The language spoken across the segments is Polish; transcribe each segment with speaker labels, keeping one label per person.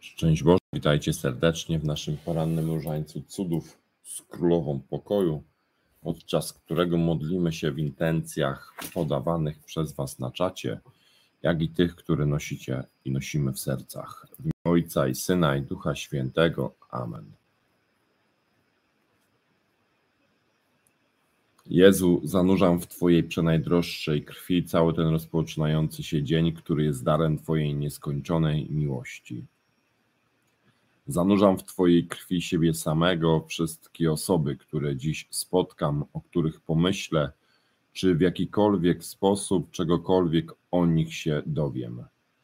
Speaker 1: Szczęść Boże, witajcie serdecznie w naszym porannym różańcu cudów z Królową Pokoju, podczas którego modlimy się w intencjach podawanych przez Was na czacie, jak i tych, które nosicie i nosimy w sercach. W imię Ojca i Syna i Ducha Świętego. Amen. Jezu, zanurzam w Twojej przenajdroższej krwi cały ten rozpoczynający się dzień, który jest darem Twojej nieskończonej miłości. Zanurzam w Twojej krwi siebie samego, wszystkie osoby, które dziś spotkam, o których pomyślę, czy w jakikolwiek sposób czegokolwiek o nich się dowiem.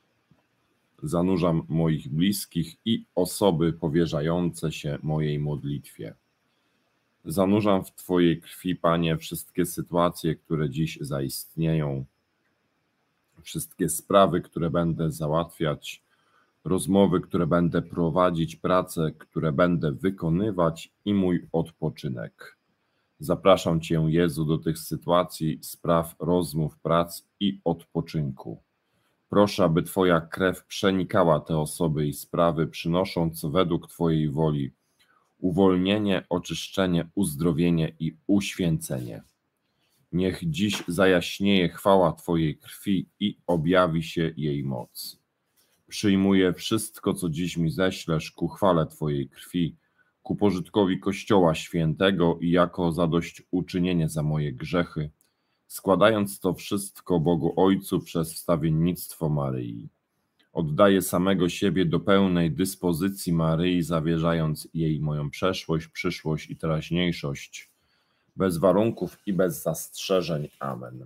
Speaker 1: Zanurzam moich bliskich i osoby powierzające się mojej modlitwie. Zanurzam w Twojej krwi, Panie, wszystkie sytuacje, które dziś zaistnieją, wszystkie sprawy, które będę załatwiać, rozmowy, które będę prowadzić, prace, które będę wykonywać i mój odpoczynek. Zapraszam Cię, Jezu, do tych sytuacji, spraw, rozmów, prac i odpoczynku. Proszę, aby Twoja krew przenikała te osoby i sprawy, przynosząc według Twojej woli uwolnienie, oczyszczenie, uzdrowienie i uświęcenie. Niech dziś zajaśnieje chwała Twojej krwi i objawi się jej moc. Przyjmuję wszystko, co dziś mi ześlesz ku chwale Twojej krwi, ku pożytkowi Kościoła Świętego i jako zadośćuczynienie za moje grzechy, składając to wszystko Bogu Ojcu przez wstawiennictwo Maryi. Oddaję samego siebie do pełnej dyspozycji Maryi, zawierzając jej moją przeszłość, przyszłość i teraźniejszość, bez warunków i bez zastrzeżeń. Amen.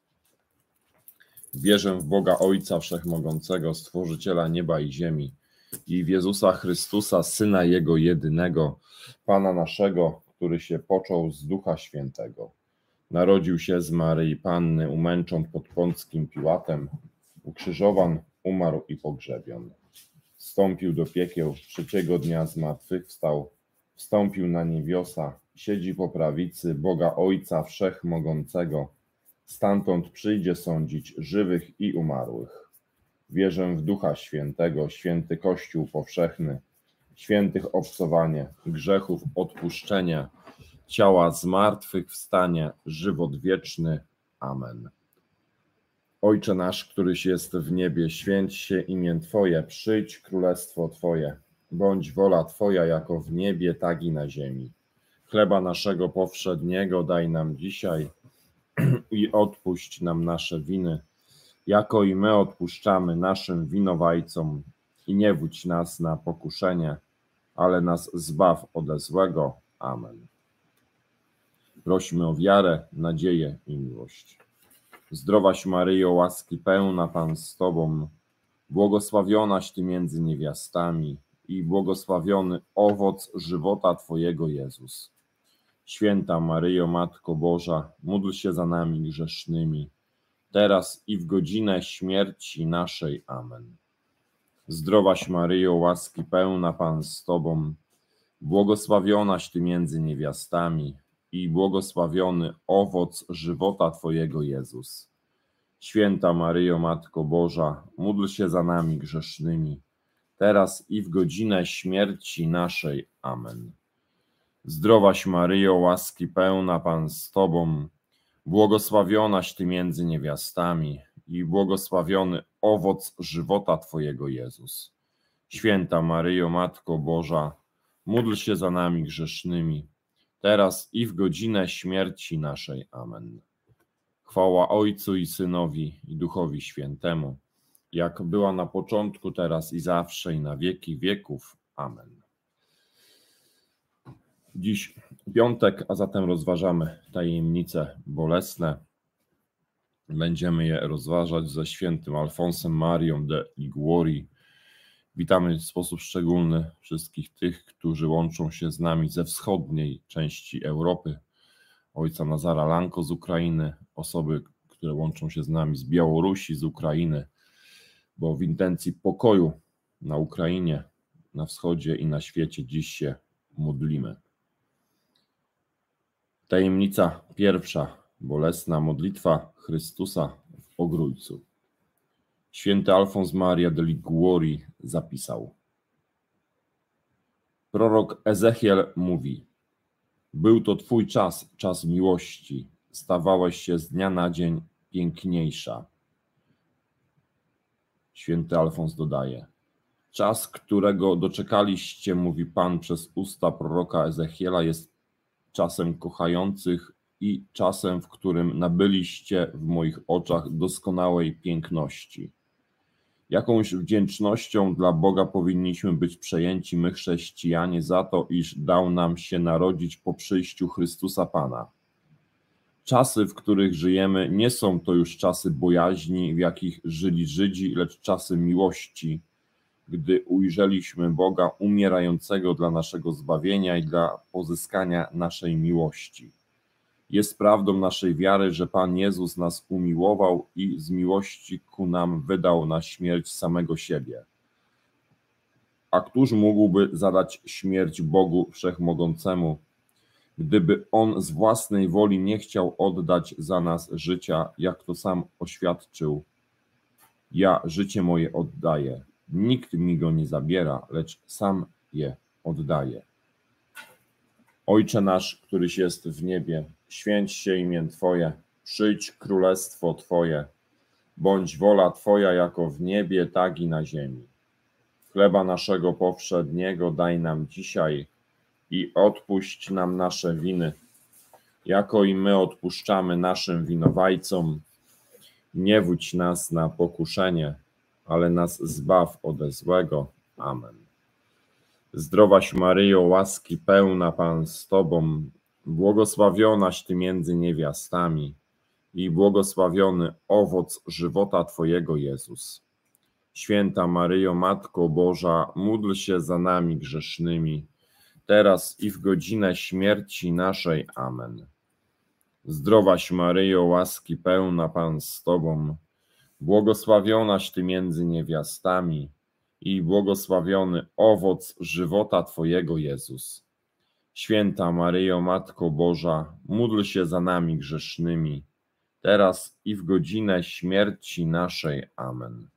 Speaker 1: Wierzę w Boga Ojca Wszechmogącego, Stworzyciela nieba i ziemi, i w Jezusa Chrystusa, Syna Jego jedynego, Pana naszego, który się począł z Ducha Świętego. Narodził się z Maryi Panny, umęczon pod Pąckim Piłatem, ukrzyżowan, umarł i pogrzebion. Wstąpił do piekieł, trzeciego dnia zmartwychwstał, wstąpił na niebiosa, siedzi po prawicy Boga Ojca Wszechmogącego, stamtąd przyjdzie sądzić żywych i umarłych. Wierzę w Ducha Świętego, święty Kościół powszechny, świętych obcowanie, grzechów odpuszczenie, ciała zmartwychwstanie, żywot wieczny. Amen. Ojcze nasz, któryś jest w niebie, święć się imię Twoje, przyjdź królestwo Twoje, bądź wola Twoja jako w niebie, tak i na ziemi. Chleba naszego powszedniego daj nam dzisiaj i odpuść nam nasze winy, jako i my odpuszczamy naszym winowajcom, i nie wódź nas na pokuszenie, ale nas zbaw ode złego. Amen. Prośmy o wiarę, nadzieję i miłość. Zdrowaś Maryjo, łaski pełna, Pan z Tobą, błogosławionaś Ty między niewiastami i błogosławiony owoc żywota Twojego, Jezus. Święta Maryjo, Matko Boża, módl się za nami grzesznymi, teraz i w godzinę śmierci naszej. Amen. Zdrowaś Maryjo, łaski pełna, Pan z Tobą, błogosławionaś Ty między niewiastami i błogosławiony owoc żywota Twojego, Jezus. Święta Maryjo, Matko Boża, módl się za nami grzesznymi, teraz i w godzinę śmierci naszej. Amen. Zdrowaś Maryjo, łaski pełna, Pan z Tobą, błogosławionaś Ty między niewiastami i błogosławiony owoc żywota Twojego, Jezus. Święta Maryjo, Matko Boża, módl się za nami grzesznymi, teraz i w godzinę śmierci naszej. Amen. Chwała Ojcu i Synowi i Duchowi Świętemu, jak była na początku, teraz i zawsze, i na wieki wieków. Amen. Dziś piątek, a zatem rozważamy tajemnice bolesne. Będziemy je rozważać ze świętym Alfonsem Marią de Liguori. Witamy w sposób szczególny wszystkich tych, którzy łączą się z nami ze wschodniej części Europy. Ojca Nazara Lanko z Ukrainy, osoby, które łączą się z nami z Białorusi, z Ukrainy, bo w intencji pokoju na Ukrainie, na wschodzie i na świecie dziś się modlimy. Tajemnica pierwsza, bolesna modlitwa Chrystusa w Ogrójcu. Święty Alfons Maria de Liguori zapisał: Prorok Ezechiel mówi: był to Twój czas, czas miłości. Stawałeś się z dnia na dzień piękniejsza. Święty Alfons dodaje: czas, którego doczekaliście, mówi Pan przez usta proroka Ezechiela, jest czasem kochających i czasem, w którym nabyliście w moich oczach doskonałej piękności. Jakąś wdzięcznością dla Boga powinniśmy być przejęci my, chrześcijanie, za to, iż dał nam się narodzić po przyjściu Chrystusa Pana. Czasy, w których żyjemy, nie są to już czasy bojaźni, w jakich żyli Żydzi, lecz czasy miłości, gdy ujrzeliśmy Boga umierającego dla naszego zbawienia i dla pozyskania naszej miłości. Jest prawdą naszej wiary, że Pan Jezus nas umiłował i z miłości ku nam wydał na śmierć samego siebie. A któż mógłby zadać śmierć Bogu Wszechmogącemu, gdyby On z własnej woli nie chciał oddać za nas życia, jak to sam oświadczył: ja życie moje oddaję, nikt mi go nie zabiera, lecz sam je oddaję. Ojcze nasz, któryś jest w niebie, święć się imię Twoje, przyjdź królestwo Twoje, bądź wola Twoja jako w niebie, tak i na ziemi. Chleba naszego powszedniego daj nam dzisiaj i odpuść nam nasze winy, jako i my odpuszczamy naszym winowajcom. Nie wódź nas na pokuszenie, ale nas zbaw ode złego. Amen. Zdrowaś Maryjo, łaski pełna, Pan z Tobą, błogosławionaś Ty między niewiastami i błogosławiony owoc żywota Twojego, Jezus. Święta Maryjo, Matko Boża, módl się za nami grzesznymi, teraz i w godzinę śmierci naszej. Amen. Zdrowaś Maryjo, łaski pełna, Pan z Tobą, błogosławionaś Ty między niewiastami i błogosławiony owoc żywota Twojego, Jezus. Święta Maryjo, Matko Boża, módl się za nami grzesznymi, teraz i w godzinę śmierci naszej. Amen.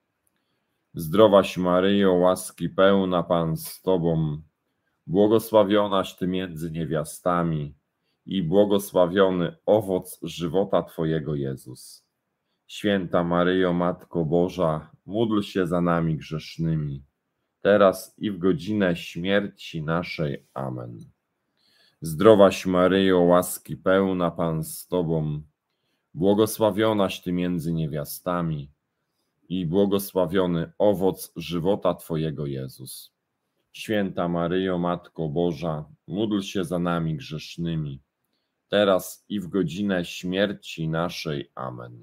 Speaker 1: Zdrowaś Maryjo, łaski pełna, Pan z Tobą, błogosławionaś Ty między niewiastami i błogosławiony owoc żywota Twojego, Jezus. Święta Maryjo, Matko Boża, módl się za nami grzesznymi, teraz i w godzinę śmierci naszej. Amen. Zdrowaś Maryjo, łaski pełna, Pan z Tobą, błogosławionaś Ty między niewiastami i błogosławiony owoc żywota Twojego, Jezus. Święta Maryjo, Matko Boża, módl się za nami grzesznymi, teraz i w godzinę śmierci naszej. Amen.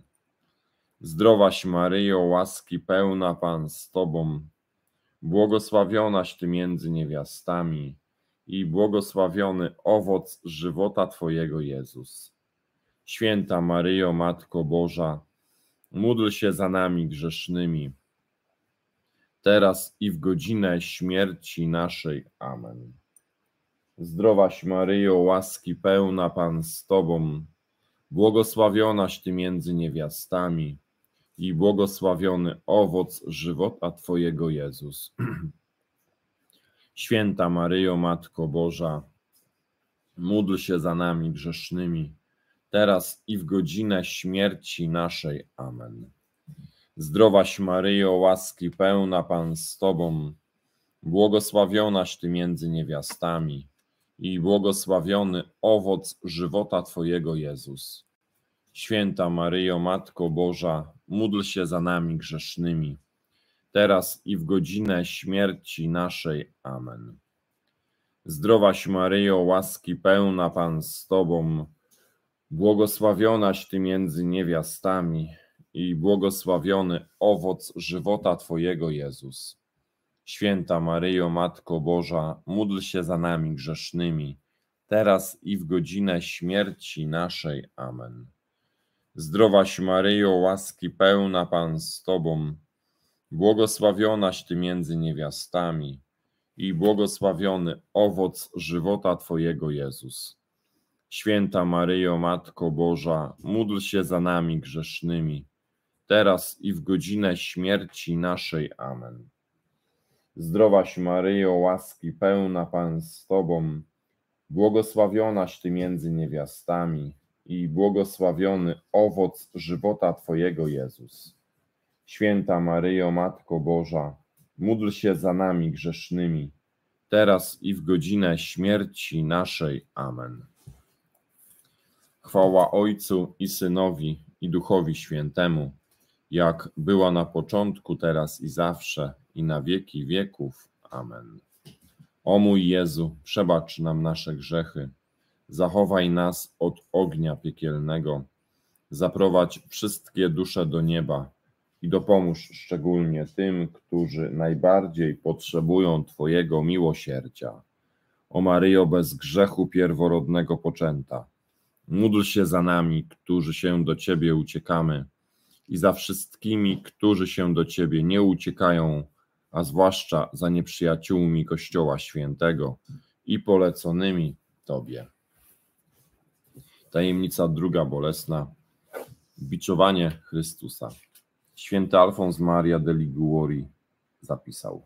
Speaker 1: Zdrowaś Maryjo, łaski pełna, Pan z Tobą, błogosławionaś Ty między niewiastami i błogosławiony owoc żywota Twojego, Jezus. Święta Maryjo, Matko Boża, módl się za nami grzesznymi, teraz i w godzinę śmierci naszej. Amen. Zdrowaś Maryjo, łaski pełna, Pan z Tobą, błogosławionaś Ty między niewiastami i błogosławiony owoc żywota Twojego, Jezus. Święta Maryjo, Matko Boża, módl się za nami grzesznymi, teraz i w godzinę śmierci naszej. Amen. Zdrowaś Maryjo, łaski pełna, Pan z Tobą, błogosławionaś Ty między niewiastami i błogosławiony owoc żywota Twojego, Jezus. Święta Maryjo, Matko Boża, módl się za nami grzesznymi, teraz i w godzinę śmierci naszej. Amen. Zdrowaś Maryjo, łaski pełna, Pan z Tobą, błogosławionaś Ty między niewiastami i błogosławiony owoc żywota Twojego, Jezus. Święta Maryjo, Matko Boża, módl się za nami grzesznymi, teraz i w godzinę śmierci naszej. Amen. Zdrowaś Maryjo, łaski pełna, Pan z Tobą, błogosławionaś Ty między niewiastami i błogosławiony owoc żywota Twojego, Jezus. Święta Maryjo, Matko Boża, módl się za nami grzesznymi, teraz i w godzinę śmierci naszej. Amen. Zdrowaś Maryjo, łaski pełna, Pan z Tobą, błogosławionaś Ty między niewiastami i błogosławiony owoc żywota Twojego, Jezus. Święta Maryjo, Matko Boża, módl się za nami grzesznymi, teraz i w godzinę śmierci naszej. Amen. Chwała Ojcu i Synowi, i Duchowi Świętemu, jak była na początku, teraz i zawsze, i na wieki wieków. Amen. O mój Jezu, przebacz nam nasze grzechy, zachowaj nas od ognia piekielnego, zaprowadź wszystkie dusze do nieba i dopomóż szczególnie tym, którzy najbardziej potrzebują Twojego miłosierdzia. O Maryjo, bez grzechu pierworodnego poczęta, módl się za nami, którzy się do Ciebie uciekamy, i za wszystkimi, którzy się do Ciebie nie uciekają, a zwłaszcza za nieprzyjaciółmi Kościoła Świętego i poleconymi Tobie. Tajemnica druga bolesna. Biczowanie Chrystusa. Święty Alfons Maria de Liguori zapisał: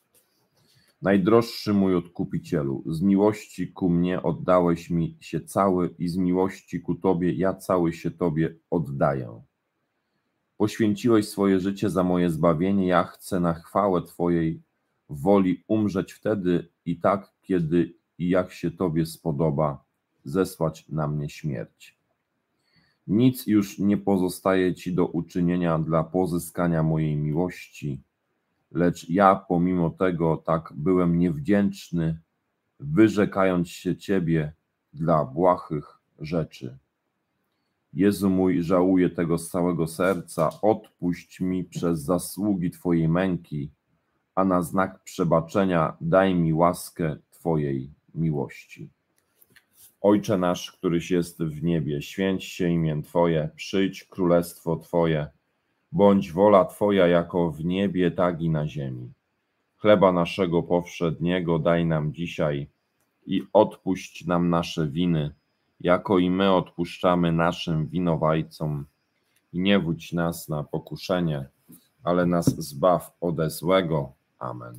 Speaker 1: Najdroższy mój Odkupicielu, z miłości ku mnie oddałeś mi się cały i z miłości ku Tobie ja cały się Tobie oddaję. Poświęciłeś swoje życie za moje zbawienie, ja chcę na chwałę Twojej woli umrzeć wtedy i tak, kiedy i jak się Tobie spodoba, zesłać na mnie śmierć. Nic już nie pozostaje Ci do uczynienia dla pozyskania mojej miłości, lecz ja pomimo tego tak byłem niewdzięczny, wyrzekając się Ciebie dla błahych rzeczy. Jezu mój, żałuję tego z całego serca, odpuść mi przez zasługi Twojej męki, a na znak przebaczenia daj mi łaskę Twojej miłości. Ojcze nasz, któryś jest w niebie, święć się imię Twoje, przyjdź królestwo Twoje, bądź wola Twoja jako w niebie, tak i na ziemi. Chleba naszego powszedniego daj nam dzisiaj i odpuść nam nasze winy, jako i my odpuszczamy naszym winowajcom. I nie wódź nas na pokuszenie, ale nas zbaw ode złego. Amen.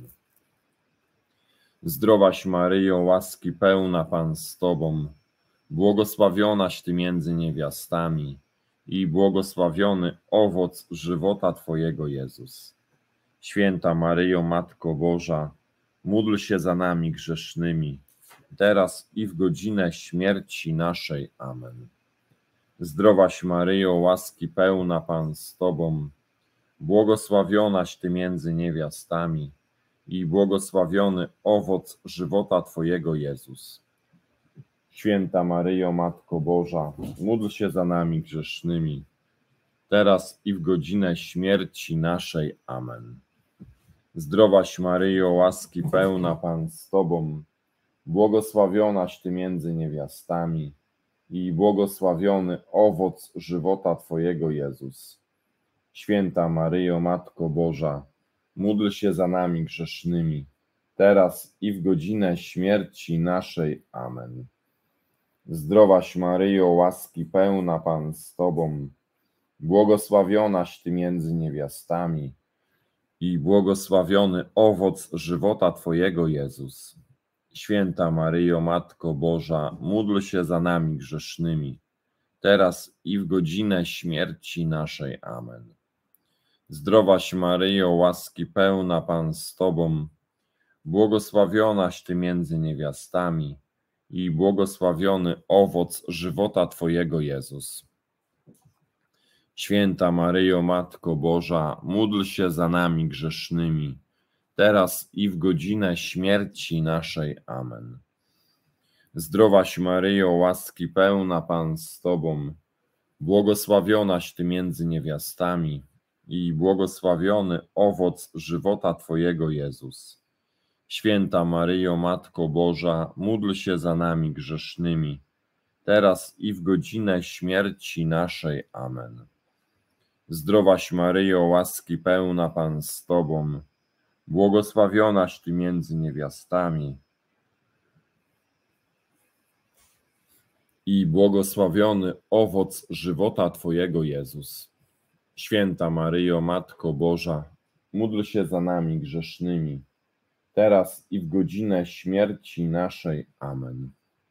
Speaker 1: Zdrowaś Maryjo, łaski pełna, Pan z Tobą, błogosławionaś Ty między niewiastami i błogosławiony owoc żywota Twojego, Jezus. Święta Maryjo, Matko Boża, módl się za nami grzesznymi, teraz i w godzinę śmierci naszej. Amen. Zdrowaś Maryjo, łaski pełna, Pan z Tobą, błogosławionaś Ty między niewiastami i błogosławiony owoc żywota Twojego, Jezus. Święta Maryjo, Matko Boża, módl się za nami grzesznymi, teraz i w godzinę śmierci naszej. Amen. Zdrowaś Maryjo, łaski pełna, Pan z Tobą, błogosławionaś Ty między niewiastami i błogosławiony owoc żywota Twojego, Jezus. Święta Maryjo, Matko Boża, módl się za nami grzesznymi, teraz i w godzinę śmierci naszej. Amen. Zdrowaś Maryjo, łaski pełna, Pan z Tobą, błogosławionaś Ty między niewiastami i błogosławiony owoc żywota Twojego, Jezus. Święta Maryjo, Matko Boża, módl się za nami grzesznymi, teraz i w godzinę śmierci naszej. Amen. Zdrowaś Maryjo, łaski pełna, Pan z Tobą, błogosławionaś Ty między niewiastami i błogosławiony owoc żywota Twojego, Jezus. Święta Maryjo, Matko Boża, módl się za nami grzesznymi, teraz i w godzinę śmierci naszej. Amen. Zdrowaś Maryjo, łaski pełna, Pan z Tobą, błogosławionaś Ty między niewiastami i błogosławiony owoc żywota Twojego, Jezus. Święta Maryjo, Matko Boża, módl się za nami grzesznymi, teraz i w godzinę śmierci naszej. Amen. Zdrowaś Maryjo, łaski pełna, Pan z Tobą, błogosławionaś Ty między niewiastami i błogosławiony owoc żywota Twojego, Jezus. Święta Maryjo, Matko Boża, módl się za nami grzesznymi, teraz i w godzinę śmierci naszej. Amen.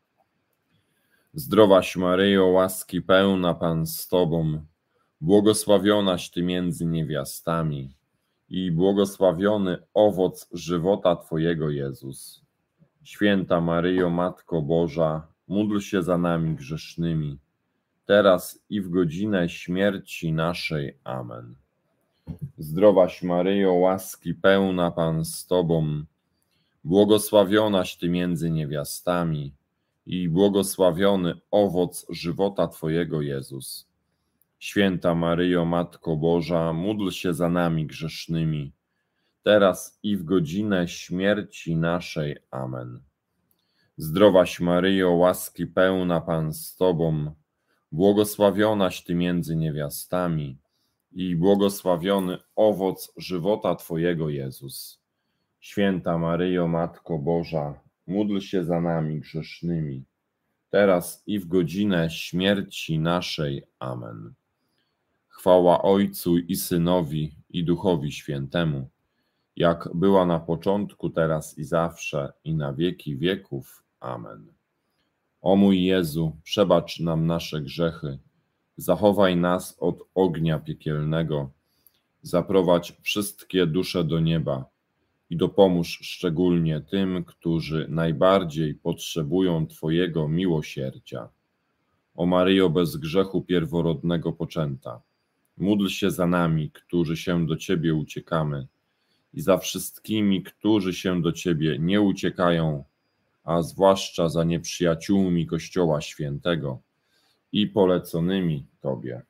Speaker 1: Zdrowaś Maryjo, łaski pełna, Pan z Tobą, błogosławionaś Ty między niewiastami i błogosławiony owoc żywota Twojego, Jezus. Święta Maryjo, Matko Boża, módl się za nami grzesznymi, teraz i w godzinę śmierci naszej. Amen. Zdrowaś Maryjo, łaski pełna, Pan z Tobą, błogosławionaś Ty między niewiastami i błogosławiony owoc żywota Twojego, Jezus. Święta Maryjo, Matko Boża, módl się za nami grzesznymi, teraz i w godzinę śmierci naszej. Amen. Zdrowaś Maryjo, łaski pełna, Pan z Tobą, błogosławionaś Ty między niewiastami i błogosławiony owoc żywota Twojego, Jezus. Święta Maryjo, Matko Boża, módl się za nami grzesznymi, teraz i w godzinę śmierci naszej. Amen. Chwała Ojcu i Synowi, i Duchowi Świętemu, jak była na początku, teraz i zawsze, i na wieki wieków. Amen. O mój Jezu, przebacz nam nasze grzechy, zachowaj nas od ognia piekielnego, zaprowadź wszystkie dusze do nieba i dopomóż szczególnie tym, którzy najbardziej potrzebują Twojego miłosierdzia. O Maryjo, bez grzechu pierworodnego poczęta, módl się za nami, którzy się do Ciebie uciekamy, i za wszystkimi, którzy się do Ciebie nie uciekają, a zwłaszcza za nieprzyjaciółmi Kościoła Świętego i poleconymi Tobie.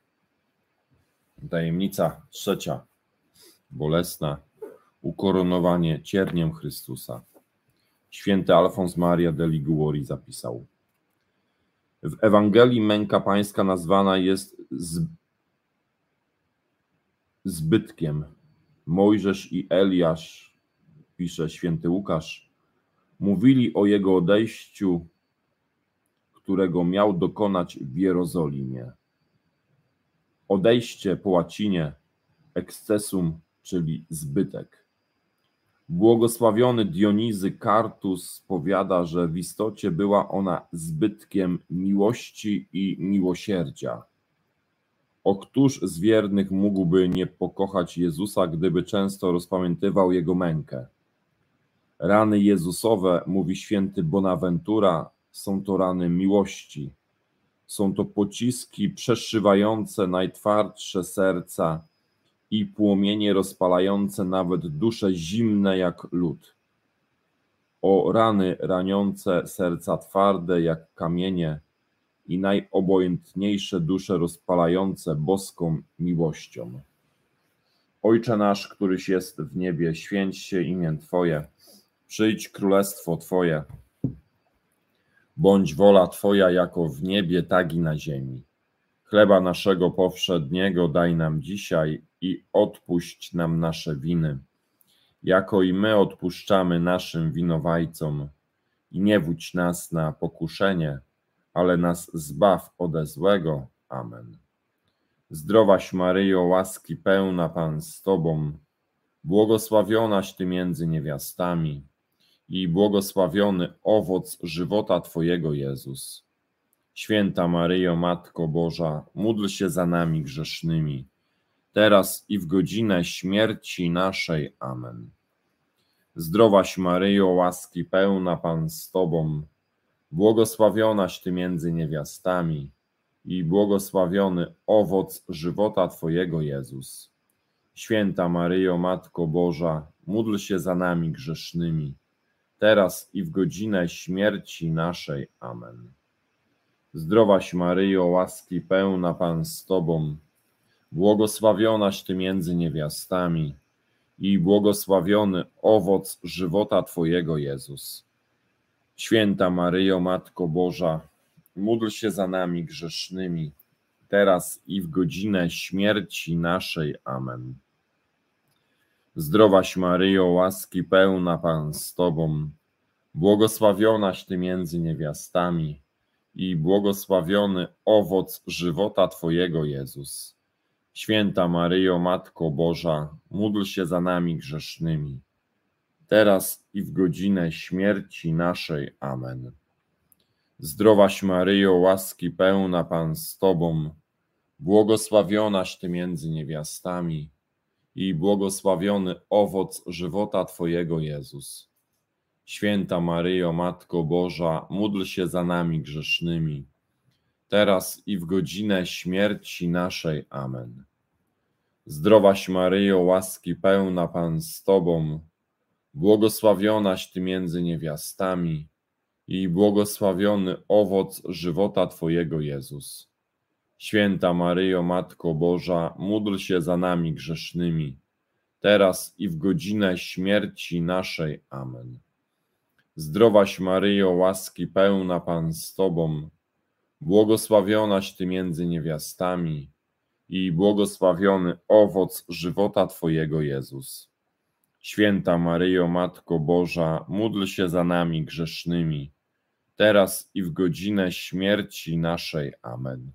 Speaker 1: Tajemnica trzecia, bolesna, ukoronowanie cierniem Chrystusa. Święty Alfons Maria de Liguori zapisał: w Ewangelii męka pańska nazwana jest zbytkiem. Mojżesz i Eliasz, pisze święty Łukasz, mówili o jego odejściu, którego miał dokonać w Jerozolimie. Odejście po łacinie excessum, czyli zbytek. Błogosławiony Dionizy Kartus powiada, że w istocie była ona zbytkiem miłości i miłosierdzia. O któż z wiernych mógłby nie pokochać Jezusa, gdyby często rozpamiętywał Jego mękę? Rany Jezusowe, mówi święty Bonaventura, są to rany miłości. Są to pociski przeszywające najtwardsze serca i płomienie rozpalające nawet dusze zimne jak lód. O rany raniące serca twarde jak kamienie i najobojętniejsze dusze rozpalające boską miłością. Ojcze nasz, któryś jest w niebie, święć się imię Twoje, przyjdź królestwo Twoje, bądź wola Twoja jako w niebie, tak i na ziemi. Chleba naszego powszedniego daj nam dzisiaj i odpuść nam nasze winy, jako i my odpuszczamy naszym winowajcom. I nie wódź nas na pokuszenie, ale nas zbaw ode złego. Amen. Zdrowaś Maryjo, łaski pełna, Pan z Tobą, błogosławionaś Ty między niewiastami i błogosławiony owoc żywota Twojego, Jezus. Święta Maryjo, Matko Boża, módl się za nami grzesznymi, teraz i w godzinę śmierci naszej. Amen. Zdrowaś Maryjo, łaski pełna, Pan z Tobą, błogosławionaś Ty między niewiastami i błogosławiony owoc żywota Twojego, Jezus. Święta Maryjo, Matko Boża, módl się za nami grzesznymi, teraz i w godzinę śmierci naszej. Amen. Zdrowaś Maryjo, łaski pełna, Pan z Tobą, błogosławionaś Ty między niewiastami i błogosławiony owoc żywota Twojego, Jezus. Święta Maryjo, Matko Boża, módl się za nami grzesznymi, teraz i w godzinę śmierci naszej. Amen. Zdrowaś Maryjo, łaski pełna, Pan z Tobą, błogosławionaś Ty między niewiastami i błogosławiony owoc żywota Twojego, Jezus. Święta Maryjo, Matko Boża, módl się za nami grzesznymi, teraz i w godzinę śmierci naszej. Amen. Zdrowaś Maryjo, łaski pełna, Pan z Tobą, błogosławionaś Ty między niewiastami i błogosławiony owoc żywota Twojego, Jezus. Święta Maryjo, Matko Boża, módl się za nami grzesznymi, teraz i w godzinę śmierci naszej. Amen. Zdrowaś Maryjo, łaski pełna, Pan z Tobą, błogosławionaś Ty między niewiastami i błogosławiony owoc żywota Twojego, Jezus. Święta Maryjo, Matko Boża, módl się za nami grzesznymi, teraz i w godzinę śmierci naszej. Amen. Zdrowaś Maryjo, łaski pełna, Pan z Tobą, błogosławionaś Ty między niewiastami i błogosławiony owoc żywota Twojego, Jezus. Święta Maryjo, Matko Boża, módl się za nami grzesznymi, teraz i w godzinę śmierci naszej. Amen.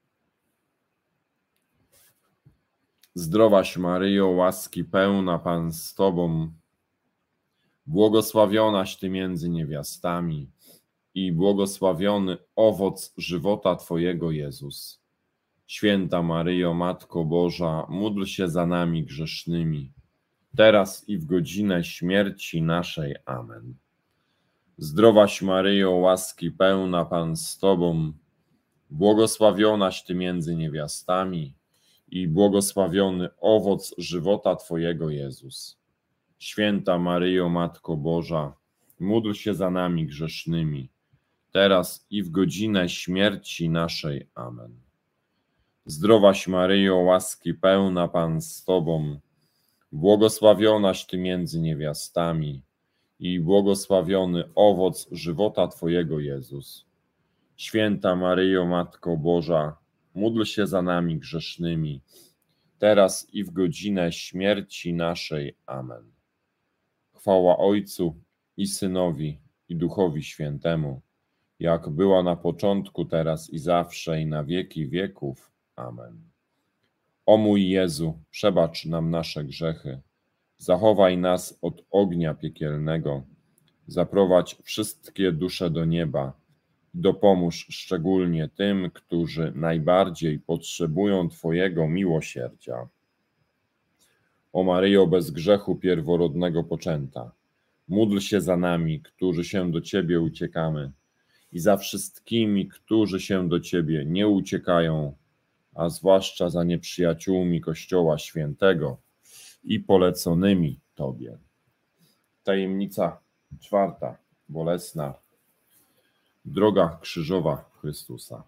Speaker 1: Zdrowaś Maryjo, łaski pełna, Pan z Tobą, błogosławionaś Ty między niewiastami i błogosławiony owoc żywota Twojego, Jezus. Święta Maryjo, Matko Boża, módl się za nami grzesznymi, teraz i w godzinę śmierci naszej. Amen. Zdrowaś Maryjo, łaski pełna, Pan z Tobą, błogosławionaś Ty między niewiastami i błogosławiony owoc żywota Twojego, Jezus. Święta Maryjo, Matko Boża, módl się za nami grzesznymi, teraz i w godzinę śmierci naszej. Amen. Zdrowaś Maryjo, łaski pełna, Pan z Tobą, błogosławionaś Ty między niewiastami i błogosławiony owoc żywota Twojego, Jezus. Święta Maryjo, Matko Boża, módl się za nami grzesznymi, teraz i w godzinę śmierci naszej. Amen. Chwała Ojcu i Synowi, i Duchowi Świętemu, jak była na początku, teraz i zawsze, i na wieki wieków. Amen. O mój Jezu, przebacz nam nasze grzechy, zachowaj nas od ognia piekielnego, zaprowadź wszystkie dusze do nieba i dopomóż szczególnie tym, którzy najbardziej potrzebują Twojego miłosierdzia. O Maryjo, bez grzechu pierworodnego poczęta, módl się za nami, którzy się do Ciebie uciekamy, i za wszystkimi, którzy się do Ciebie nie uciekają, a zwłaszcza za nieprzyjaciółmi Kościoła Świętego i poleconymi Tobie. Tajemnica czwarta, bolesna, droga krzyżowa Chrystusa.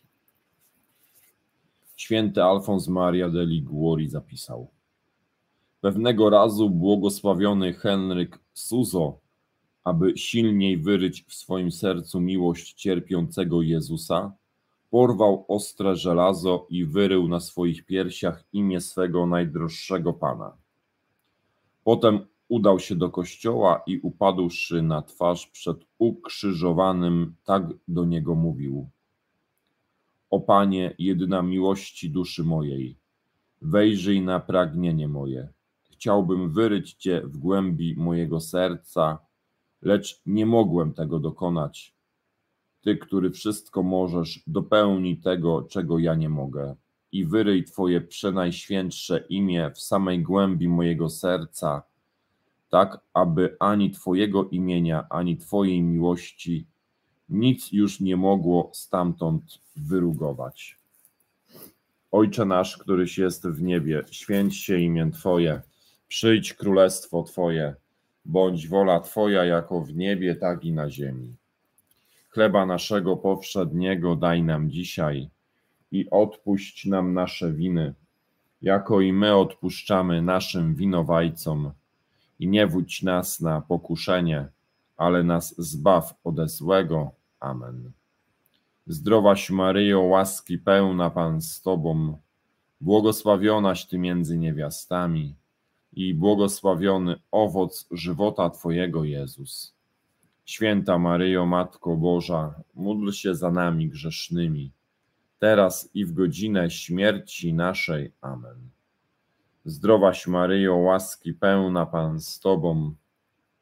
Speaker 1: Święty Alfons Maria de Liguori zapisał: pewnego razu błogosławiony Henryk Suzo, aby silniej wyryć w swoim sercu miłość cierpiącego Jezusa, porwał ostre żelazo i wyrył na swoich piersiach imię swego najdroższego Pana. Potem udał się do kościoła i upadłszy na twarz przed ukrzyżowanym, tak do niego mówił: o Panie, jedyna miłości duszy mojej, wejrzyj na pragnienie moje. Chciałbym wyryć Cię w głębi mojego serca, lecz nie mogłem tego dokonać. Ty, który wszystko możesz, dopełnij tego, czego ja nie mogę, i wyryj Twoje przenajświętsze imię w samej głębi mojego serca, tak aby ani Twojego imienia, ani Twojej miłości nic już nie mogło stamtąd wyrugować. Ojcze nasz, któryś jest w niebie, święć się imię Twoje, przyjdź królestwo Twoje, bądź wola Twoja jako w niebie, tak i na ziemi. Chleba naszego powszedniego daj nam dzisiaj i odpuść nam nasze winy, jako i my odpuszczamy naszym winowajcom. I nie wódź nas na pokuszenie, ale nas zbaw ode złego. Amen. Zdrowaś Maryjo, łaski pełna, Pan z Tobą, błogosławionaś Ty między niewiastami i błogosławiony owoc żywota Twojego, Jezus. Święta Maryjo, Matko Boża, módl się za nami grzesznymi, teraz i w godzinę śmierci naszej. Amen. Zdrowaś Maryjo, łaski pełna, Pan z Tobą,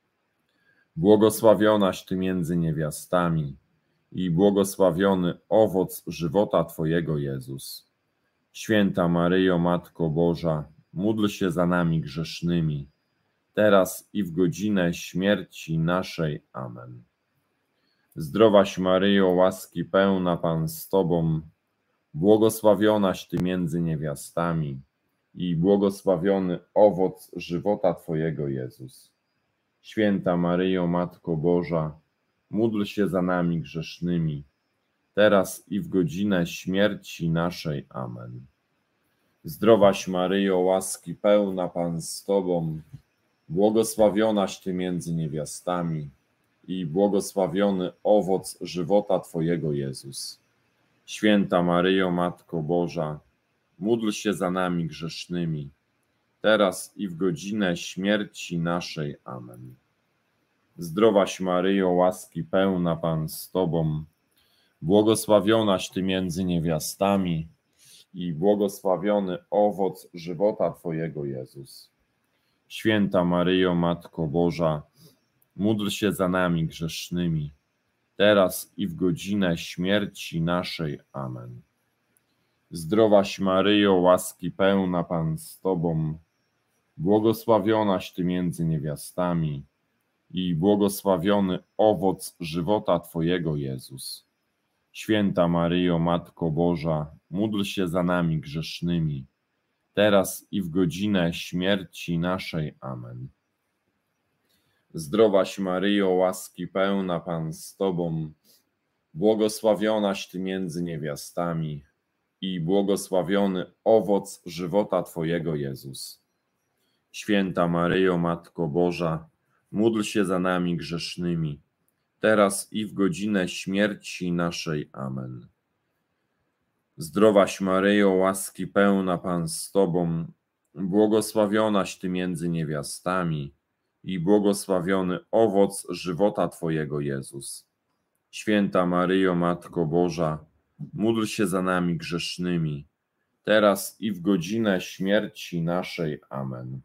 Speaker 1: Błogosławionaś Ty między niewiastami i błogosławiony owoc żywota Twojego, Jezus. Święta Maryjo, Matko Boża, módl się za nami grzesznymi, teraz i w godzinę śmierci naszej. Amen. Zdrowaś Maryjo, łaski pełna, Pan z Tobą, błogosławionaś Ty między niewiastami i błogosławiony owoc żywota Twojego, Jezus. Święta Maryjo, Matko Boża, módl się za nami grzesznymi, teraz i w godzinę śmierci naszej. Amen. Zdrowaś Maryjo, łaski pełna, Pan z Tobą, błogosławionaś Ty między niewiastami i błogosławiony owoc żywota Twojego, Jezus. Święta Maryjo, Matko Boża, módl się za nami grzesznymi, teraz i w godzinę śmierci naszej. Amen. Zdrowaś Maryjo, łaski pełna, Pan z Tobą, błogosławionaś Ty między niewiastami i błogosławiony owoc żywota Twojego, Jezus. Święta Maryjo, Matko Boża, módl się za nami grzesznymi, teraz i w godzinę śmierci naszej. Amen. Zdrowaś Maryjo, łaski pełna, Pan z Tobą, błogosławionaś Ty między niewiastami i błogosławiony owoc żywota Twojego, Jezus. Święta Maryjo, Matko Boża, módl się za nami grzesznymi, teraz i w godzinę śmierci naszej. Amen. Zdrowaś Maryjo, łaski pełna, Pan z Tobą, błogosławionaś Ty między niewiastami i błogosławiony owoc żywota Twojego, Jezus. Święta Maryjo, Matko Boża, módl się za nami grzesznymi, teraz i w godzinę śmierci naszej. Amen. Zdrowaś Maryjo, łaski pełna, Pan z Tobą, błogosławionaś Ty między niewiastami i błogosławiony owoc żywota Twojego, Jezus. Święta Maryjo, Matko Boża, módl się za nami grzesznymi, teraz i w godzinę śmierci naszej. Amen.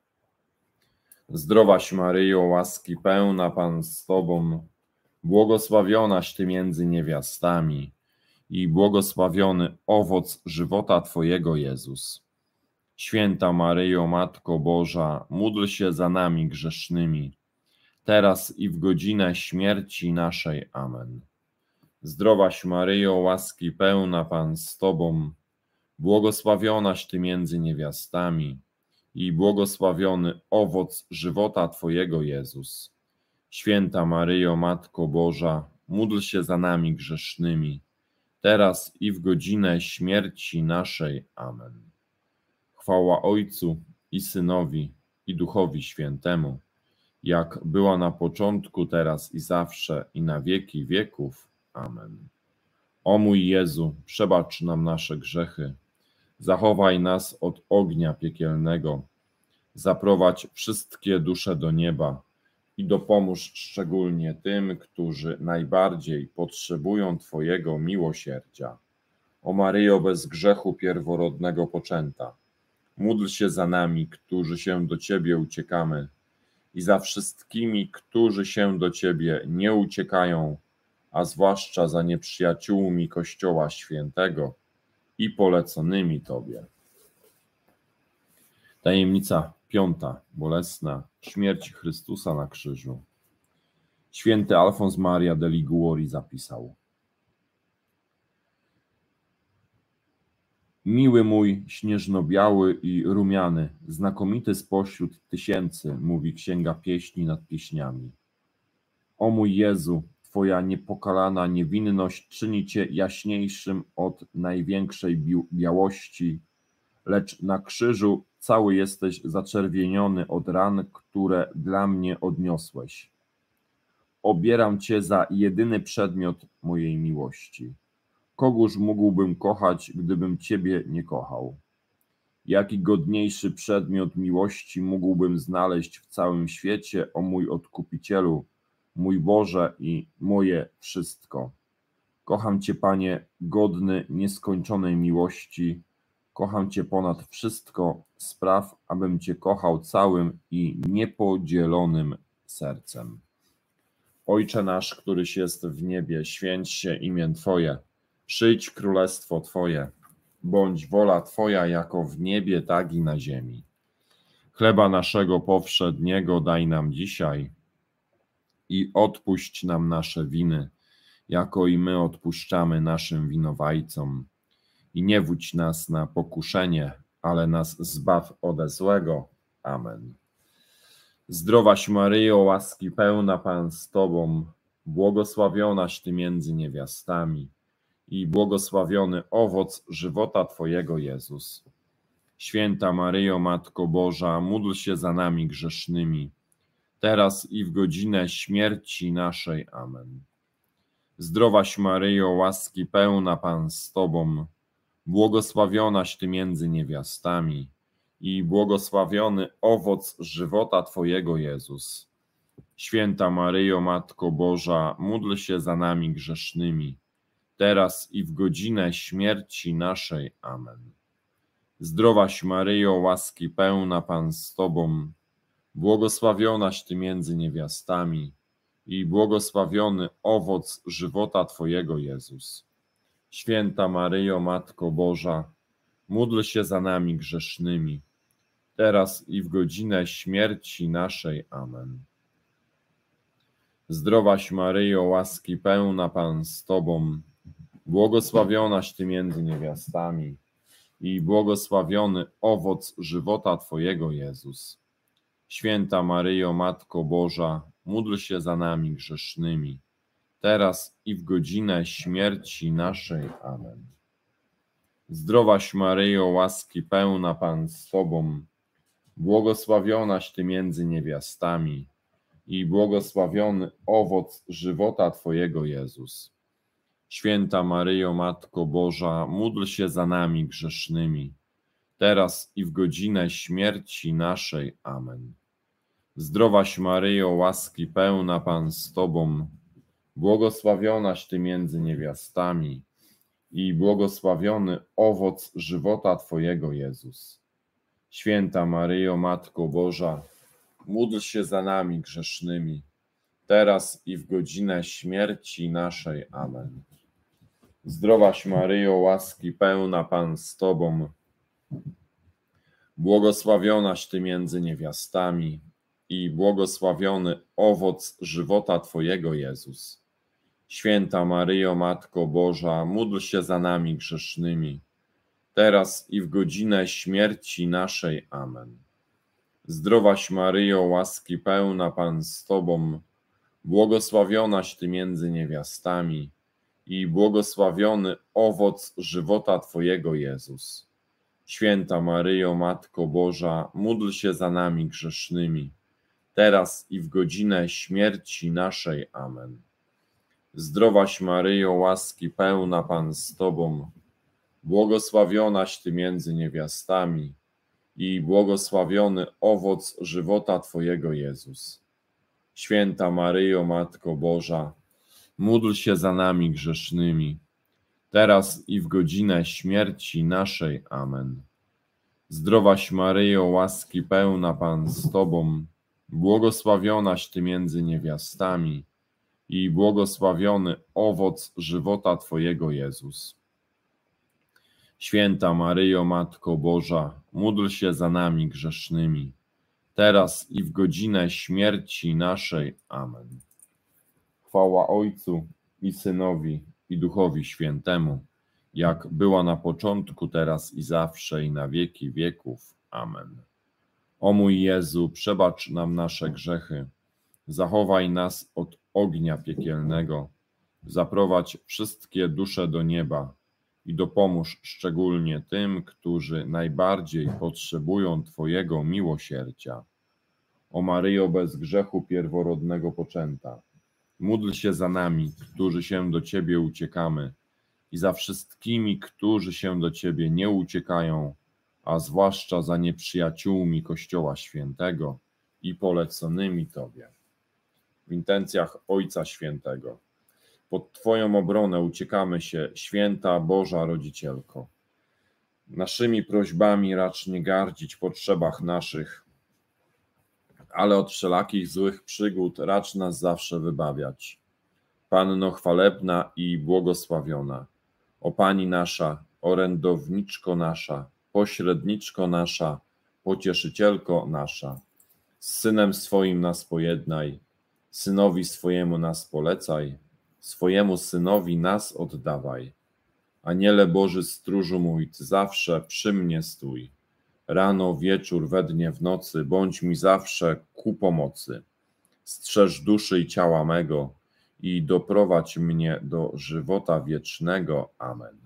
Speaker 1: Zdrowaś Maryjo, łaski pełna, Pan z Tobą, błogosławionaś Ty między niewiastami i błogosławiony owoc żywota Twojego, Jezus. Święta Maryjo, Matko Boża, módl się za nami grzesznymi, teraz i w godzinę śmierci naszej. Amen. Zdrowaś Maryjo, łaski pełna, Pan z Tobą, błogosławionaś Ty między niewiastami i błogosławiony owoc żywota Twojego, Jezus. Święta Maryjo, Matko Boża, módl się za nami grzesznymi, teraz i w godzinę śmierci naszej. Amen. Chwała Ojcu i Synowi, i Duchowi Świętemu, jak była na początku, teraz i zawsze, i na wieki wieków. Amen. O mój Jezu, przebacz nam nasze grzechy, zachowaj nas od ognia piekielnego, zaprowadź wszystkie dusze do nieba i dopomóż szczególnie tym, którzy najbardziej potrzebują Twojego miłosierdzia. O Maryjo, bez grzechu pierworodnego poczęta, módl się za nami, którzy się do Ciebie uciekamy, i za wszystkimi, którzy się do Ciebie nie uciekają, a zwłaszcza za nieprzyjaciółmi Kościoła Świętego i poleconymi Tobie. Tajemnica piąta, bolesna, śmierć Chrystusa na krzyżu. Święty Alfons Maria de Liguori zapisał: Miły mój, śnieżno-biały i rumiany, znakomity spośród tysięcy, mówi Księga Pieśni nad pieśniami. O mój Jezu, Twoja niepokalana niewinność czyni Cię jaśniejszym od największej białości, lecz na krzyżu cały jesteś zaczerwieniony od ran, które dla mnie odniosłeś. Obieram Cię za jedyny przedmiot mojej miłości. Kogóż mógłbym kochać, gdybym Ciebie nie kochał? Jaki godniejszy przedmiot miłości mógłbym znaleźć w całym świecie, o mój Odkupicielu, mój Boże i moje wszystko? Kocham Cię, Panie, godny nieskończonej miłości. Kocham Cię ponad wszystko. Spraw, abym Cię kochał całym i niepodzielonym sercem. Ojcze nasz, któryś jest w niebie, święć się imię Twoje. Przyjdź królestwo Twoje. Bądź wola Twoja jako w niebie, tak i na ziemi. Chleba naszego powszedniego daj nam dzisiaj i odpuść nam nasze winy, jako i my odpuszczamy naszym winowajcom. I nie wódź nas na pokuszenie, ale nas zbaw ode złego. Amen. Zdrowaś Maryjo, łaski pełna, Pan z Tobą, błogosławionaś Ty między niewiastami i błogosławiony owoc żywota Twojego, Jezus. Święta Maryjo, Matko Boża, módl się za nami grzesznymi, teraz i w godzinę śmierci naszej. Amen. Zdrowaś Maryjo, łaski pełna, Pan z Tobą, błogosławionaś Ty między niewiastami i błogosławiony owoc żywota Twojego, Jezus. Święta Maryjo, Matko Boża, módl się za nami grzesznymi, teraz i w godzinę śmierci naszej. Amen. Zdrowaś Maryjo, łaski pełna, Pan z Tobą, błogosławionaś Ty między niewiastami i błogosławiony owoc żywota Twojego, Jezus. Święta Maryjo, Matko Boża, módl się za nami grzesznymi, teraz i w godzinę śmierci naszej. Amen. Zdrowaś Maryjo, łaski pełna, Pan z Tobą, błogosławionaś Ty między niewiastami i błogosławiony owoc żywota Twojego, Jezus. Święta Maryjo, Matko Boża, módl się za nami grzesznymi, teraz i w godzinę śmierci naszej. Amen. Zdrowaś Maryjo, łaski pełna, Pan z Tobą, błogosławionaś Ty między niewiastami i błogosławiony owoc żywota Twojego, Jezus. Święta Maryjo, Matko Boża, módl się za nami grzesznymi, teraz i w godzinę śmierci naszej. Amen. Zdrowaś Maryjo, łaski pełna, Pan z Tobą, błogosławionaś Ty między niewiastami i błogosławiony owoc żywota Twojego, Jezus. Święta Maryjo, Matko Boża, módl się za nami grzesznymi, teraz i w godzinę śmierci naszej. Amen. Zdrowaś Maryjo, łaski pełna, Pan z Tobą, błogosławionaś Ty między niewiastami i błogosławiony owoc żywota Twojego, Jezus. Święta Maryjo, Matko Boża, módl się za nami grzesznymi, teraz i w godzinę śmierci naszej. Amen. Zdrowaś Maryjo, łaski pełna, Pan z Tobą, błogosławionaś Ty między niewiastami i błogosławiony owoc żywota Twojego, Jezus. Święta Maryjo, Matko Boża, módl się za nami grzesznymi, teraz i w godzinę śmierci naszej. Amen. Zdrowaś Maryjo, łaski pełna, Pan z Tobą, błogosławionaś Ty między niewiastami i błogosławiony owoc żywota Twojego, Jezus. Święta Maryjo, Matko Boża, módl się za nami grzesznymi, teraz i w godzinę śmierci naszej. Amen. Zdrowaś Maryjo, łaski pełna, Pan z Tobą, błogosławionaś Ty między niewiastami i błogosławiony owoc żywota Twojego, Jezus. Święta Maryjo, Matko Boża, módl się za nami grzesznymi, teraz i w godzinę śmierci naszej. Amen. Chwała Ojcu i Synowi, i Duchowi Świętemu, jak była na początku, teraz i zawsze, i na wieki wieków. Amen. O mój Jezu, przebacz nam nasze grzechy, zachowaj nas od ognia piekielnego, zaprowadź wszystkie dusze do nieba i dopomóż szczególnie tym, którzy najbardziej potrzebują Twojego miłosierdzia. O Maryjo, bez grzechu pierworodnego poczęta, módl się za nami, którzy się do Ciebie uciekamy, i za wszystkimi, którzy się do Ciebie nie uciekają, a zwłaszcza za nieprzyjaciółmi Kościoła Świętego i poleconymi Tobie. W intencjach Ojca Świętego. Pod Twoją obronę uciekamy się, Święta Boża Rodzicielko. Naszymi prośbami racz nie gardzić w potrzebach naszych, ale od wszelakich złych przygód racz nas zawsze wybawiać. Panno chwalebna i błogosławiona, o Pani nasza, orędowniczko nasza, pośredniczko nasza, pocieszycielko nasza, z Synem swoim nas pojednaj, Synowi swojemu nas polecaj, swojemu Synowi nas oddawaj. Aniele Boży stróżu mój, Ty zawsze przy mnie stój. Rano, wieczór, we dnie, w nocy, bądź mi zawsze ku pomocy. Strzeż duszy i ciała mego i doprowadź mnie do żywota wiecznego. Amen.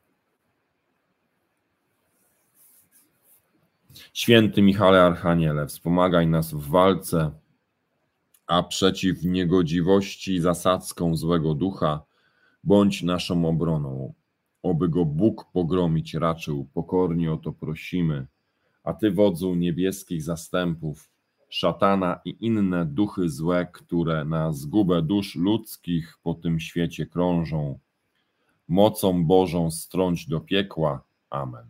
Speaker 1: Święty Michale Archaniele, wspomagaj nas w walce, a przeciw niegodziwości zasadzką złego ducha bądź naszą obroną. Oby go Bóg pogromić raczył, pokornie o to prosimy. A Ty, wodzu niebieskich zastępów, szatana i inne duchy złe, które na zgubę dusz ludzkich po tym świecie krążą, mocą Bożą strąć do piekła. Amen.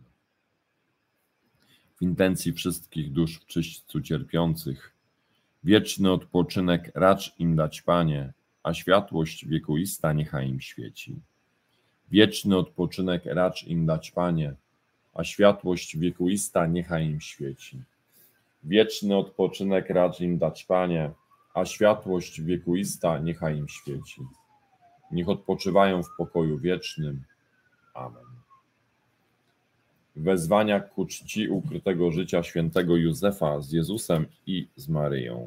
Speaker 1: W intencji wszystkich dusz w czyśćcu cierpiących, wieczny odpoczynek racz im dać, Panie, a światłość wiekuista niechaj im świeci. Wieczny odpoczynek racz im dać, Panie, a światłość wiekuista niechaj im świeci. Wieczny odpoczynek racz im dać, Panie, a światłość wiekuista niechaj im świeci. Niech odpoczywają w pokoju wiecznym. Amen. Wezwania ku czci ukrytego życia świętego Józefa z Jezusem i z Maryją.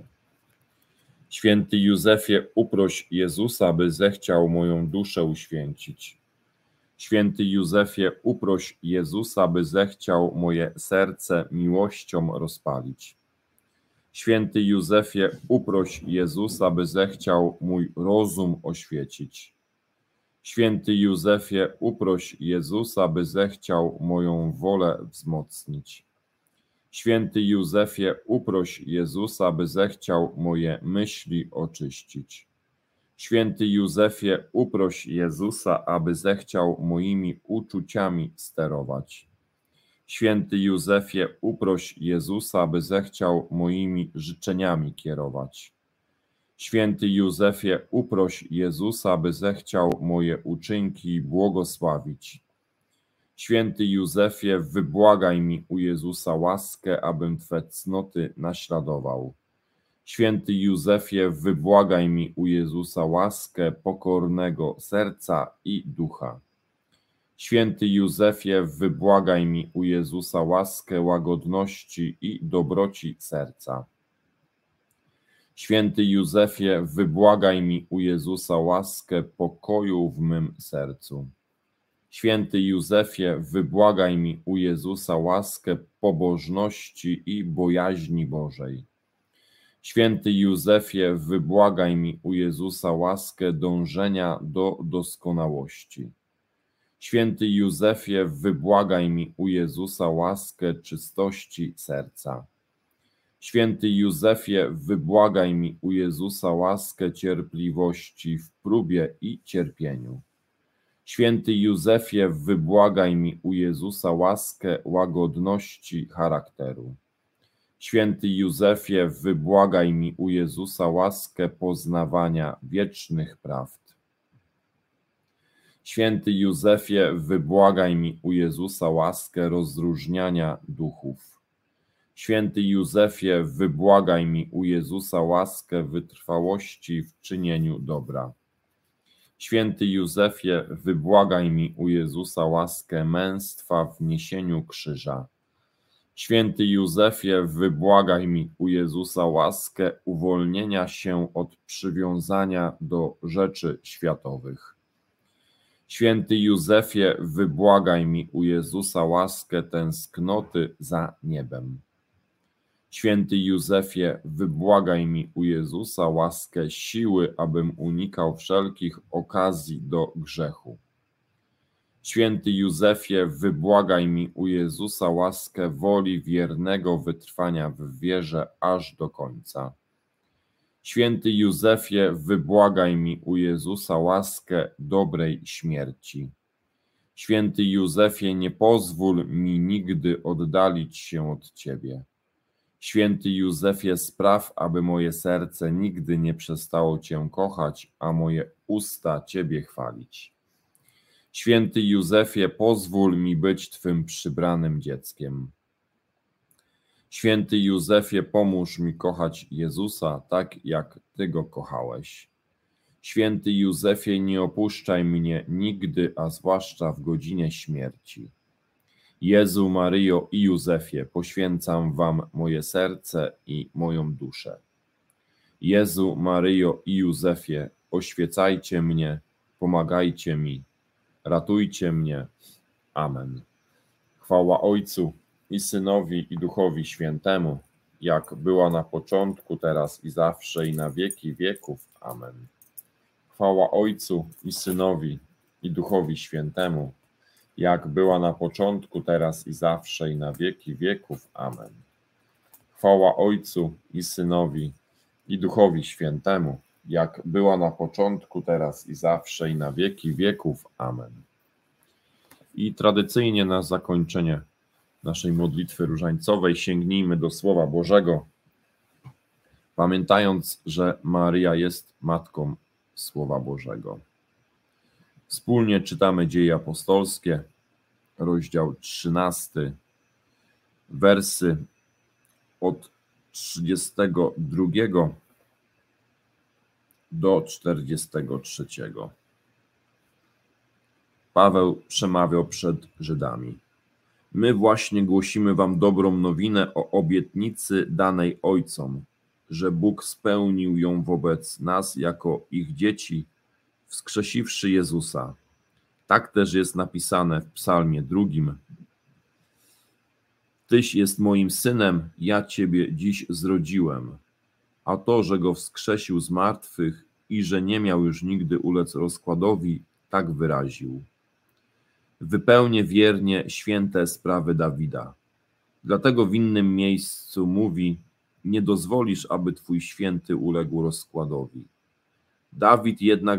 Speaker 1: Święty Józefie, uproś Jezusa, by zechciał moją duszę uświęcić. Święty Józefie, uproś Jezusa, by zechciał moje serce miłością rozpalić. Święty Józefie, uproś Jezusa, by zechciał mój rozum oświecić. Święty Józefie, uproś Jezusa, by zechciał moją wolę wzmocnić. Święty Józefie, uproś Jezusa, by zechciał moje myśli oczyścić. Święty Józefie, uproś Jezusa, aby zechciał moimi uczuciami sterować. Święty Józefie, uproś Jezusa, aby zechciał moimi życzeniami kierować. Święty Józefie, uproś Jezusa, aby zechciał moje uczynki błogosławić. Święty Józefie, wybłagaj mi u Jezusa łaskę, abym Twe cnoty naśladował. Święty Józefie, wybłagaj mi u Jezusa łaskę pokornego serca i ducha. Święty Józefie, wybłagaj mi u Jezusa łaskę łagodności i dobroci serca. Święty Józefie, wybłagaj mi u Jezusa łaskę pokoju w mym sercu. Święty Józefie, wybłagaj mi u Jezusa łaskę pobożności i bojaźni Bożej. Święty Józefie, wybłagaj mi u Jezusa łaskę dążenia do doskonałości. Święty Józefie, wybłagaj mi u Jezusa łaskę czystości serca. Święty Józefie, wybłagaj mi u Jezusa łaskę cierpliwości w próbie i cierpieniu. Święty Józefie, wybłagaj mi u Jezusa łaskę łagodności charakteru. Święty Józefie, wybłagaj mi u Jezusa łaskę poznawania wiecznych prawd. Święty Józefie, wybłagaj mi u Jezusa łaskę rozróżniania duchów. Święty Józefie, wybłagaj mi u Jezusa łaskę wytrwałości w czynieniu dobra. Święty Józefie, wybłagaj mi u Jezusa łaskę męstwa w niesieniu krzyża. Święty Józefie, wybłagaj mi u Jezusa łaskę uwolnienia się od przywiązania do rzeczy światowych. Święty Józefie, wybłagaj mi u Jezusa łaskę tęsknoty za niebem. Święty Józefie, wybłagaj mi u Jezusa łaskę siły, abym unikał wszelkich okazji do grzechu. Święty Józefie, wybłagaj mi u Jezusa łaskę woli wiernego wytrwania w wierze aż do końca. Święty Józefie, wybłagaj mi u Jezusa łaskę dobrej śmierci. Święty Józefie, nie pozwól mi nigdy oddalić się od Ciebie. Święty Józefie, spraw, aby moje serce nigdy nie przestało Cię kochać, a moje usta Ciebie chwalić. Święty Józefie, pozwól mi być Twym przybranym dzieckiem. Święty Józefie, pomóż mi kochać Jezusa tak, jak Ty Go kochałeś. Święty Józefie, nie opuszczaj mnie nigdy, a zwłaszcza w godzinie śmierci. Jezu, Maryjo i Józefie, poświęcam Wam moje serce i moją duszę. Jezu, Maryjo i Józefie, oświecajcie mnie, pomagajcie mi, ratujcie mnie. Amen. Chwała Ojcu i Synowi i Duchowi Świętemu, jak była na początku, teraz i zawsze, i na wieki wieków. Amen. Chwała Ojcu i Synowi i Duchowi Świętemu, jak była na początku, teraz i zawsze, i na wieki wieków. Amen. Chwała Ojcu i Synowi i Duchowi Świętemu, jak była na początku, teraz i zawsze, i na wieki wieków. Amen. I tradycyjnie na zakończenie naszej modlitwy różańcowej sięgnijmy do Słowa Bożego, pamiętając, że Maryja jest Matką Słowa Bożego. Wspólnie czytamy Dzieje Apostolskie, rozdział 13, wersy od 32 do 43. Paweł przemawiał przed Żydami. My właśnie głosimy wam dobrą nowinę o obietnicy danej ojcom, że Bóg spełnił ją wobec nas jako ich dzieci, wskrzesiwszy Jezusa. Tak też jest napisane w Psalmie 2. Tyś jest moim synem, ja Ciebie dziś zrodziłem. A to, że Go wskrzesił z martwych i że nie miał już nigdy ulec rozkładowi, tak wyraził. Wypełnię wiernie święte sprawy Dawida. Dlatego w innym miejscu mówi, nie dozwolisz, aby Twój święty uległ rozkładowi. Dawid jednak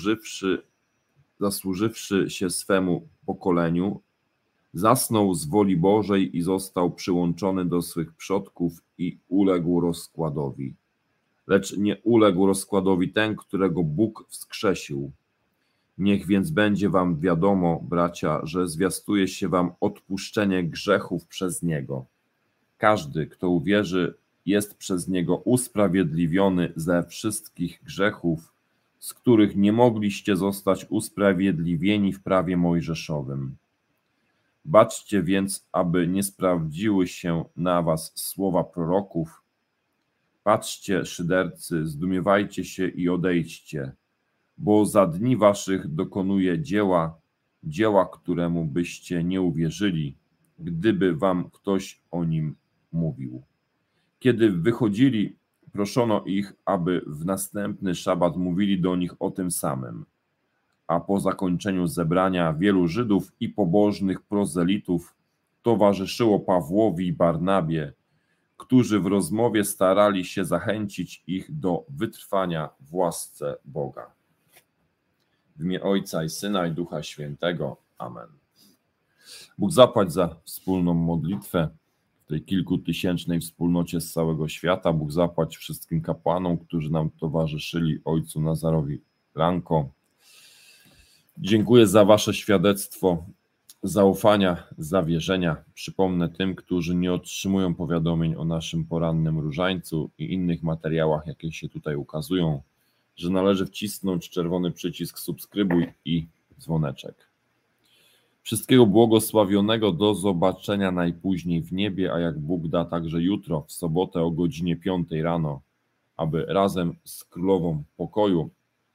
Speaker 1: zasłużywszy się swemu pokoleniu, zasnął z woli Bożej i został przyłączony do swych przodków i uległ rozkładowi. Lecz nie uległ rozkładowi ten, którego Bóg wskrzesił. Niech więc będzie wam wiadomo, bracia, że zwiastuje się wam odpuszczenie grzechów przez Niego. Każdy, kto uwierzy, jest przez Niego usprawiedliwiony ze wszystkich grzechów, z których nie mogliście zostać usprawiedliwieni w prawie mojżeszowym. Baczcie więc, aby nie sprawdziły się na was słowa proroków. Patrzcie, szydercy, zdumiewajcie się i odejdźcie, bo za dni waszych dokonuje dzieła, któremu byście nie uwierzyli, gdyby wam ktoś o nim mówił. Kiedy wychodzili, proszono ich, aby w następny szabat mówili do nich o tym samym. A po zakończeniu zebrania wielu Żydów i pobożnych prozelitów towarzyszyło Pawłowi i Barnabie, którzy w rozmowie starali się zachęcić ich do wytrwania w łasce Boga. W imię Ojca i Syna i Ducha Świętego. Amen. Bóg zapłać za wspólną modlitwę w tej kilkutysięcznej wspólnocie z całego świata. Bóg zapłać wszystkim kapłanom, którzy nam towarzyszyli, ojcu Nazarowi Lanko. Dziękuję za wasze świadectwo zaufania, zawierzenia. Przypomnę tym, którzy nie otrzymują powiadomień o naszym porannym różańcu i innych materiałach, jakie się tutaj ukazują, że należy wcisnąć czerwony przycisk subskrybuj i dzwoneczek. Wszystkiego błogosławionego, do zobaczenia najpóźniej w niebie, a jak Bóg da, także jutro, w sobotę o godzinie 5 rano, aby razem z Królową Pokoju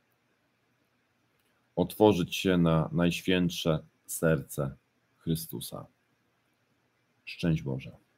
Speaker 1: otworzyć się na Najświętsze Serce Chrystusa. Szczęść Boże.